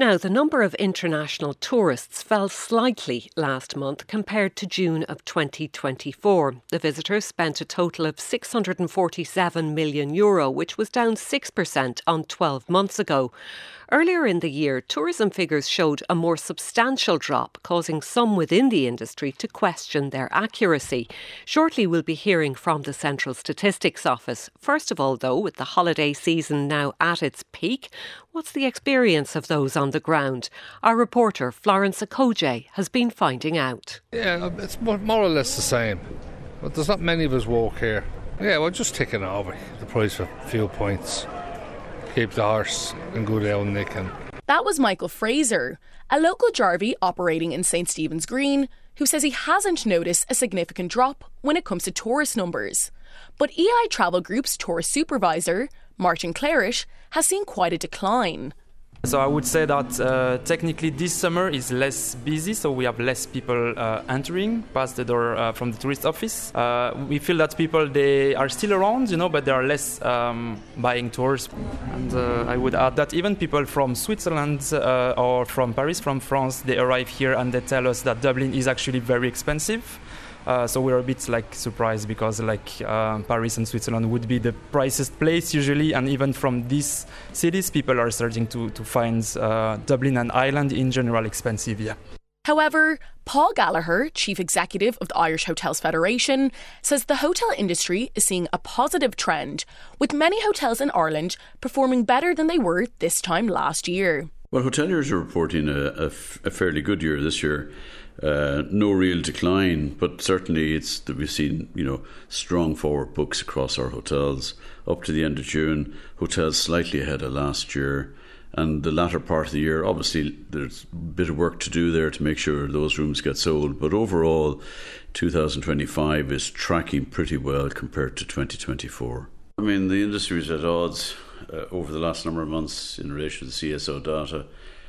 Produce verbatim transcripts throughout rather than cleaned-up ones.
Now, the number of international tourists fell slightly last month compared to June of twenty twenty-four. The visitors spent a total of six hundred forty-seven million euro, which was down six percent on twelve months ago. Earlier in the year, tourism figures showed a more substantial drop, causing some within the industry to question their accuracy. Shortly, we'll be hearing from the Central Statistics Office. First of all, though, with the holiday season now at its peak, what's the experience of those on the ground? Our reporter, Florence Okoje, has been finding out. Yeah, it's more or less the same, but there's not many of us walk here. Yeah, we're just ticking over the price for fuel points. Keep the horse and go down nicking. That was Michael Fraser, a local Jarvey operating in St Stephen's Green, who says he hasn't noticed a significant drop when it comes to tourist numbers. But E I Travel Group's tourist supervisor, Martin Clarish, has seen quite a decline. So I would say that uh, technically this summer is less busy, so we have less people uh, entering past the door uh, from the tourist office. Uh, we feel that people, they are still around, you know, but there are less um, buying tours. And uh, I would add that even people from Switzerland uh, or from Paris, from France, they arrive here and they tell us that Dublin is actually very expensive. Uh, so we're a bit like surprised because like uh, Paris and Switzerland would be the priciest place usually, and even from these cities people are starting to, to find uh, Dublin and Ireland in general expensive, yeah. However, Paul Gallagher, Chief Executive of the Irish Hotels Federation, says the hotel industry is seeing a positive trend, with many hotels in Ireland performing better than they were this time last year. Well, hoteliers are reporting a, a, f- a fairly good year this year. Uh, no real decline, but certainly it's that we've seen, you know, strong forward books across our hotels up to the end of June. Hotels slightly ahead of last year, and the latter part of the year, obviously, there's a bit of work to do there to make sure those rooms get sold. But overall, two thousand twenty-five is tracking pretty well compared to twenty twenty-four. I mean, the industry is at odds uh, over the last number of months in relation to the C S O data.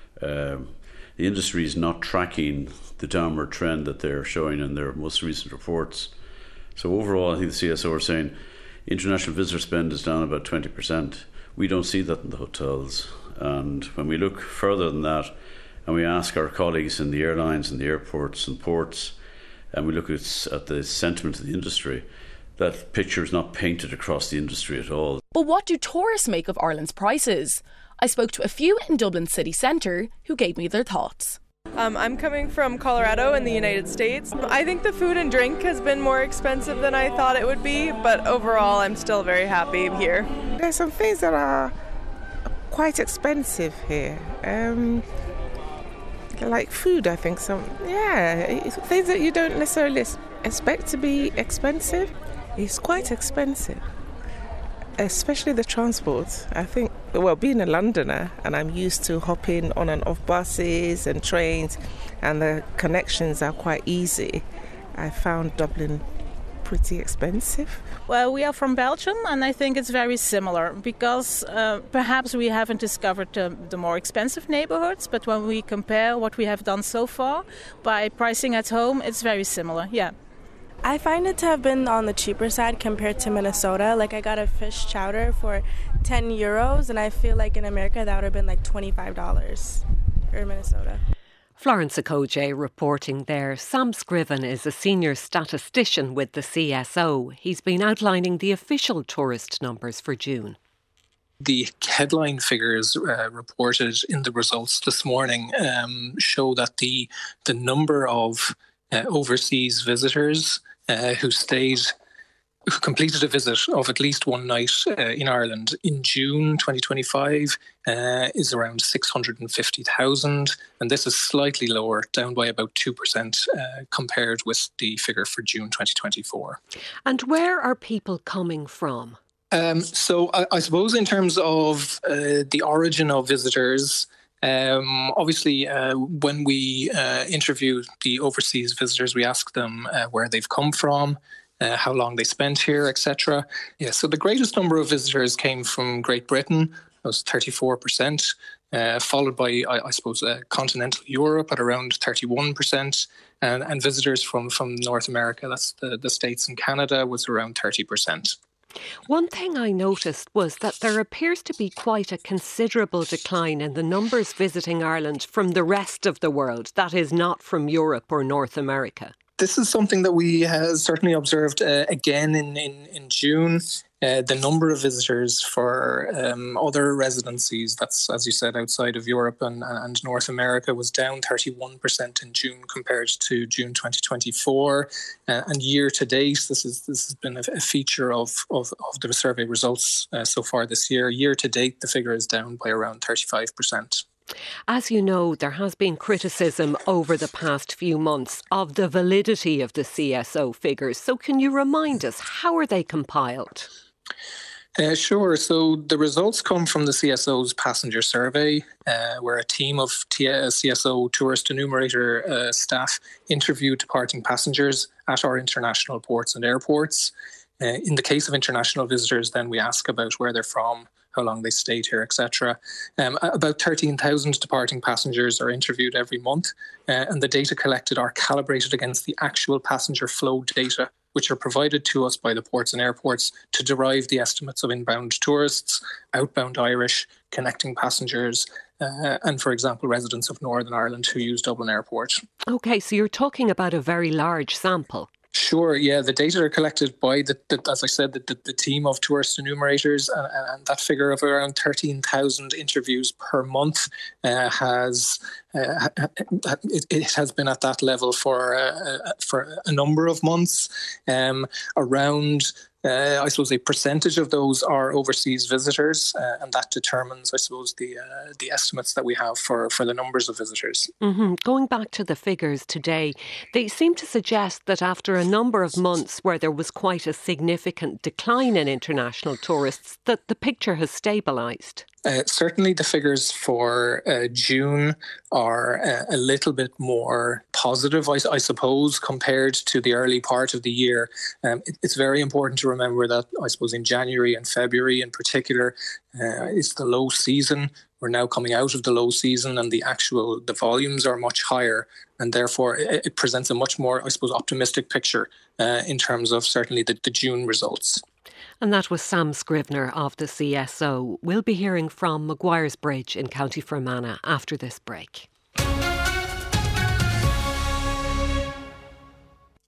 Um, The industry is not tracking the downward trend that they're showing in their most recent reports. So overall, I think the C S O are saying international visitor spend is down about twenty percent. We don't see that in the hotels. And when we look further than that, and we ask our colleagues in the airlines and the airports and ports, and we look at, at the sentiment of the industry, that picture is not painted across the industry at all. But what do tourists make of Ireland's prices? I spoke to a few in Dublin city centre who gave me their thoughts. Um, I'm coming from Colorado in the United States. I think the food and drink has been more expensive than I thought it would be, but overall I'm still very happy here. There's some things that are quite expensive here. Um, like food, I think. Some, yeah, things that you don't necessarily expect to be expensive. It's quite expensive. Especially the transport. I think, well, being a Londoner and I'm used to hopping on and off buses and trains, and the connections are quite easy, I found Dublin pretty expensive. Well, we are from Belgium and I think it's very similar because uh, perhaps we haven't discovered uh, the more expensive neighborhoods, but when we compare what we have done so far by pricing at home, it's very similar, yeah. I find it to have been on the cheaper side compared to Minnesota. Like I got a fish chowder for ten euros and I feel like in America that would have been like twenty-five dollars for Minnesota. Florence Okoje reporting there. Sam Scriven is a senior statistician with the C S O. He's been outlining the official tourist numbers for June. The headline figures uh, reported in the results this morning um, show that the the number of uh, overseas visitors Uh, who stayed, who completed a visit of at least one night uh, in Ireland in June twenty twenty-five uh, is around six hundred fifty thousand, and this is slightly lower, down by about two percent uh, compared with the figure for June twenty twenty-four. And where are people coming from? Um, so I, I suppose in terms of uh, the origin of visitors, Um, obviously, uh, when we uh, interview the overseas visitors, we ask them uh, where they've come from, uh, how long they spent here, et cetera. Yeah, so the greatest number of visitors came from Great Britain, that was thirty-four percent, uh, followed by, I, I suppose, uh, continental Europe at around thirty-one percent, and, and visitors from, from North America, that's the, the States and Canada, was around thirty percent. One thing I noticed was that there appears to be quite a considerable decline in the numbers visiting Ireland from the rest of the world, that is not from Europe or North America. This is something that we have certainly observed uh, again in, in, in June. Uh, the number of visitors for um, other residencies, that's, as you said, outside of Europe and, and North America, was down thirty-one percent in June compared to June twenty twenty-four. Uh, and year to date, this, is, this has been a, a feature of, of, of the survey results uh, so far this year. Year to date, the figure is down by around thirty-five percent. As you know, there has been criticism over the past few months of the validity of the C S O figures. So can you remind us, how are they compiled? Uh, sure. So the results come from the C S O's passenger survey, uh, where a team of T- uh, C S O tourist enumerator uh, staff interviewed departing passengers at our international ports and airports. Uh, in the case of international visitors, then we ask about where they're from, how long they stayed here, et cetera. Um, about thirteen thousand departing passengers are interviewed every month, uh, and the data collected are calibrated against the actual passenger flow data, which are provided to us by the ports and airports to derive the estimates of inbound tourists, outbound Irish, connecting passengers, uh, and, for example, residents of Northern Ireland who use Dublin Airport. OK, so you're talking about a very large sample. Sure, yeah. The data are collected by, the, the as I said, the, the, the team of tourist enumerators, and, and that figure of around thirteen thousand interviews per month uh, has uh, it, it has been at that level for uh, for a number of months. Um, around. Uh, I suppose a percentage of those are overseas visitors, uh, and that determines, I suppose, the uh, the estimates that we have for, for the numbers of visitors. Mm-hmm. Going back to the figures today, they seem to suggest that after a number of months where there was quite a significant decline in international tourists, that the picture has stabilised. Uh, certainly the figures for uh, June are uh, a little bit more positive, I, I suppose, compared to the early part of the year. Um, it, it's very important to remember that, I suppose, in January and February in particular, uh, it's the low season. We're now coming out of the low season, and the actual, the volumes are much higher, and therefore it, it presents a much more, I suppose, optimistic picture uh, in terms of certainly the, the June results. And that was Sam Scrivener of the C S O. We'll be hearing from Maguire's Bridge in County Fermanagh after this break.